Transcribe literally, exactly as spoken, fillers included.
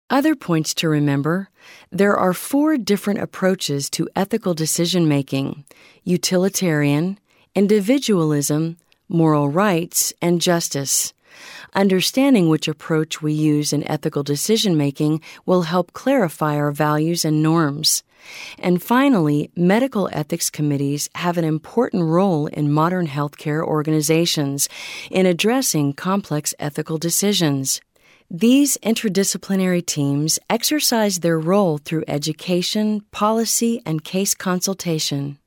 Other points to remember: there are four different approaches to ethical decision-making: utilitarian, individualism, moral rights, and justice. Understanding which approach we use in ethical decision-making will help clarify our values and norms. And finally, medical ethics committees have an important role in modern healthcare organizations in addressing complex ethical decisions. These interdisciplinary teams exercise their role through education, policy, and case consultation.